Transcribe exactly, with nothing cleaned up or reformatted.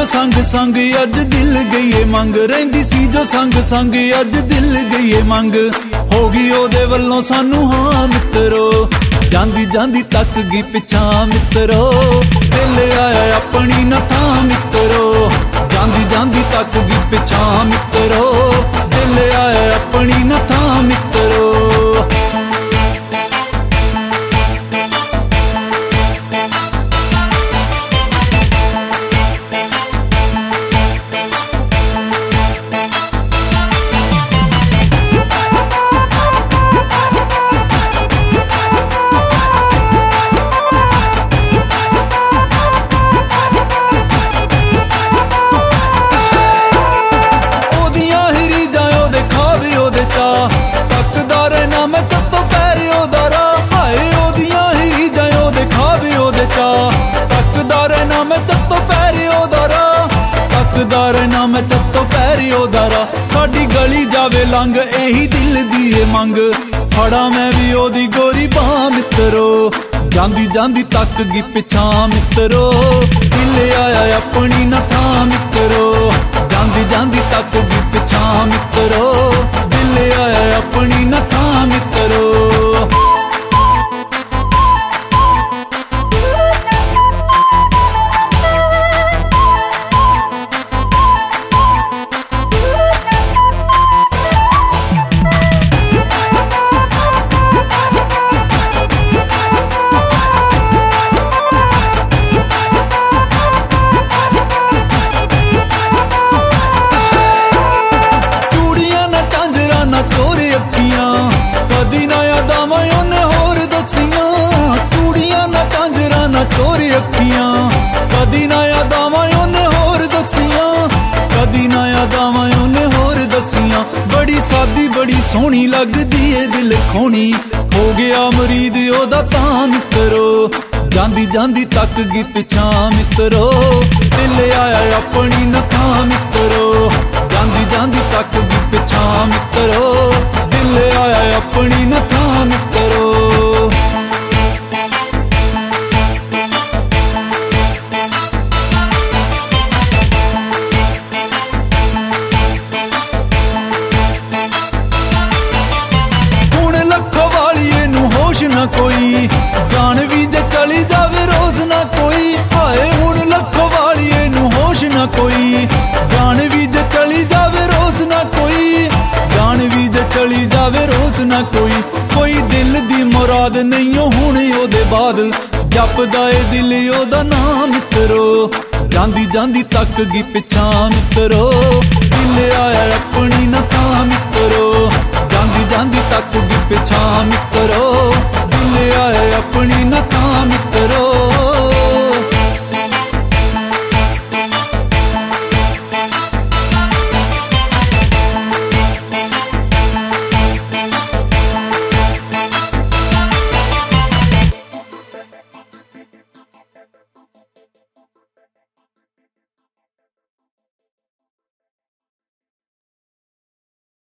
संग संग अज दिल गईए मंग, रहिंदी सी जो संग संग अज दिल गईए मंग। हो गई ओदे वल्लों सानू हाँ मित्रो, जांदी जांदी तक गई पिछा मित्रो। दिल आया अपनी न थां मित्रो, जांदी जांदी तक गई पिछा मित्रो। दिल आया अपनी न थां मित्रो। मैं चत्तो पैरियो दारा साडी गली जावे लंघ, यही दिल दी मंग। फड़ा मैं भी ओदी गोरी बां मित्रो, जांदी जांदी तक गई पिछा मित्रो। दिल आया अपनी न थां मित्रो, जांदी जांदी तक गई पिछा मित्रो। दिल आया अपनी न थां मित्रो। चोरी अखियां कदी ना यादावां ओने होर दसियां, कदी ना यादावां ओने होर दसियां। बड़ी सादी बड़ी सोहनी लगदी ए दिल खोनी, हो गया मरीद ओदा तां मित्रो। जांदी जांदी तक गई पिछा मित्रो। दिल आया अपनी न थां मित्रो, जांदी जांदी तक गई पिछा मित्रो। दिल आया अपनी न थां मित्रो। ना कोई जान भी जे चली जावे रोज ना कोई। हाय हुण लखो वालिए नू होश ना कोई, जान भी जे चली जावे रोज ना कोई। जान भी जे चली जावे रोज ना कोई। कोई दिल दी मुराद नहीं हुण ओदे बाद, जपदा ए दिल ओदा नाम मित्रो। जांदी जांदी तक गई पिछा मित्रो। दिल आया अपनी न थां मित्रो, जांदी जांदी तक गई पिछा मित्रो।